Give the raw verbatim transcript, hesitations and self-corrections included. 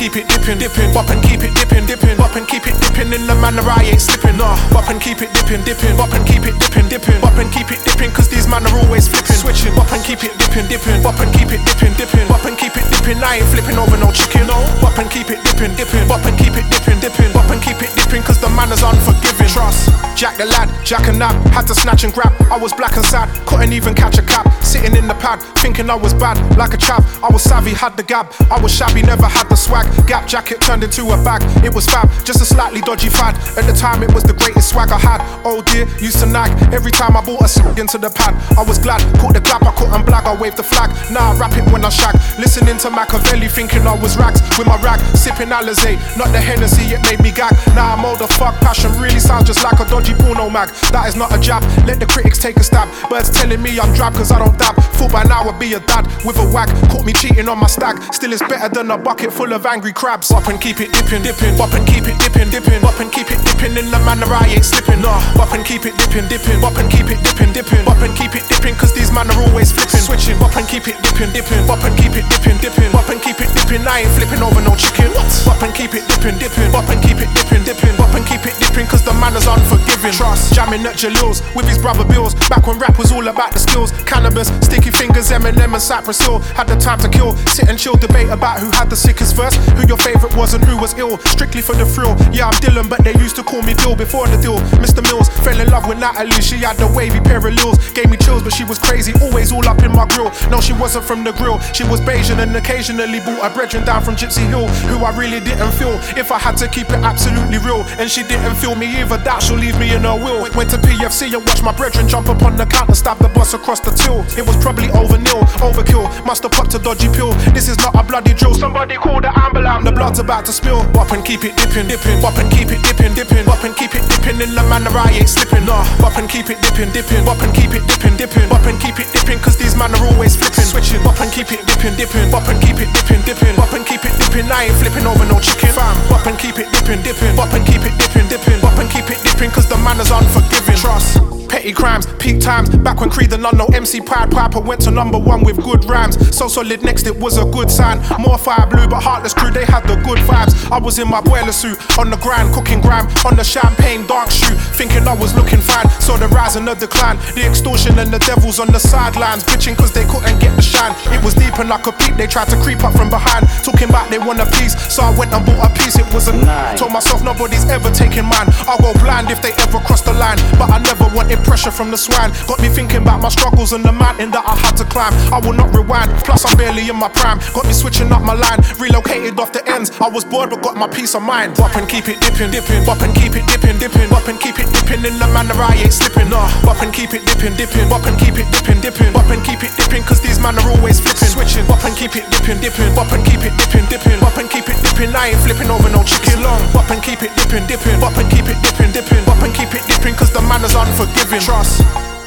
keep it dipping, dipping. Bop and keep it dipping, dipping. Bop and keep it dipping in the manner I ain't slipping. Nah, bop and keep it dipping, dipping. Bop and keep it dipping, dipping. Bop and keep it dipping, cause these man are always flipping, switching. Bop and keep it dipping, dipping. Bop and keep it dipping, dipping. Bop and keep it dipping. I ain't flipping over no chicken. No, bop and keep it dipping, dipping. Bop and keep it dipping, dipping. Bop and keep it dipping, cause the man is unforgiving. Trust, Jack the lad, Jack and nap. Had to snatch and grab. I was black and sad, couldn't even catch a cap. Sitting in the pad, thinking I was bad, like a chap. I was savvy, had the gab. I was shabby, never had the swag. Gap jacket turned into a bag. It was fab, just a slightly dodgy fad. At the time it was the greatest swag I had. Oh dear, used to nag. Every time I bought a s*** into the pad, I was glad. Caught the clap, I couldn't blag. I waved the flag. Now I rap it when I shag. Listening to Machiavelli, thinking I was rags. With my rag, sipping Alizé, not the Hennessy, it made me gag. Now I'm older, fuck passion, really sounds just like a dodgy porno mag. That is not a jab, let the critics take a stab. Birds telling me I'm drab cause I don't dab. Thought by now I'd be a dad with a wag. Caught me cheating on my stag, still it's better than a bucket full of angry crabs. Bop and keep it dipping, dipping. Bop and keep it dipping, dipping. Bop and keep it dipping in the manner I ain't slipping. Nah, bop and keep it dipping, dipping. Bop and keep it dipping, dipping. Bop and keep it dipping, cause these man are always flipping, switching. Bop and keep it dipping, dipping. Bop and keep it dipping, dipping. Bop and keep it dipping. I ain't flipping over no chicken. What? Bop and keep it dipping, dipping. Bop and keep it dipping, dipping. Bop and keep it dipping, cause the man is unforgiving. Trust, jamming at Jalil's with his brother Bills. Back when rap was all about the skills. Cannabis, sticky fingers, Eminem and Cypress Hill. Had the time to kill, sit and chill, debate about who had the sickest verse, who your favourite was and who was ill. Strictly for the thrill. Yeah, I'm Dylan, but they used to call me Dill before the deal. Mister Mills fell in love with Natalie. She had the wavy pair of lils. Gave me chills, but she was crazy, always all up in my grill. No, she wasn't from the grill. She was Bayesian and occasionally bought a brethren down from Gypsy Hill, who I really didn't feel. If I had to keep it absolutely real, and she didn't feel me either, that she'll leave me in her will. Went to P F C and watched my brethren jump up on the counter, stab the boss across the till. It was probably over nil, overkill. Must have popped a dodgy pill. This is not a bloody drill. Somebody call the ambulance. The blood's about to spill. Bop and keep it dipping, dipping. Bop and keep it dipping, dipping. Bop and keep it dipping in the manner I ain't slipping. Nah, bop and keep it dipping, dipping. Bop and keep it dipping, dipping. Bop and keep it dipping, cause these man are always flipping, switching. Bop and keep it dipping, dipping. Bop and keep it dipping, dipping. Bop and keep it dipping. I ain't flipping over no chicken. Fam, bop and keep it dipping, dipping. Bop and keep it dipping, dipping. Bop and keep it dipping, cause the man is unforgiving. Trust, petty crimes, peak times. Back when Creed and Unknown M C Pied Piper went to number one with good rhymes. So solid next, it was a good sign. More fire blue, but heartless crew, they had the good vibes. I was in my boiler suit, on the grind, cooking grime, on the champagne dark shoot, thinking I was looking fine. Saw the rise and the decline, the extortion and the devils on the sidelines, bitching cause they couldn't get the shine. It was deep and I could peep, they tried to creep up from behind, talking about they want a piece, so I went and bought a piece. It was a nine. Told myself nobody's ever taking mine. I'll go blind if they ever cross the line, but I never wanted pressure from the swine. Got me thinking about my struggles and the mountain that I had to climb. I will not rewind, plus I'm barely in my prime. Got me switching up my line, relocated off the ends. I was bored but got my peace of mind. Bop and keep it dipping, dipping. Bop and keep it dipping, dipping. Bop and keep it dipping in the manner I ain't slipping. Nah, bop and keep it dipping, dipping. Bop and keep it dipping, dipping. Bop and keep it dipping, cause these man are always flipping, switching. Bop and keep it dipping, dipping. Bop and keep it dipping, dipping. Bop and keep it dipping. I ain't flipping over no chicken. Long, bop and keep it dipping, dipping. Bop and keep it dipping, dipping. Bop and keep it dipping, cause the man is unforgiving. Trust.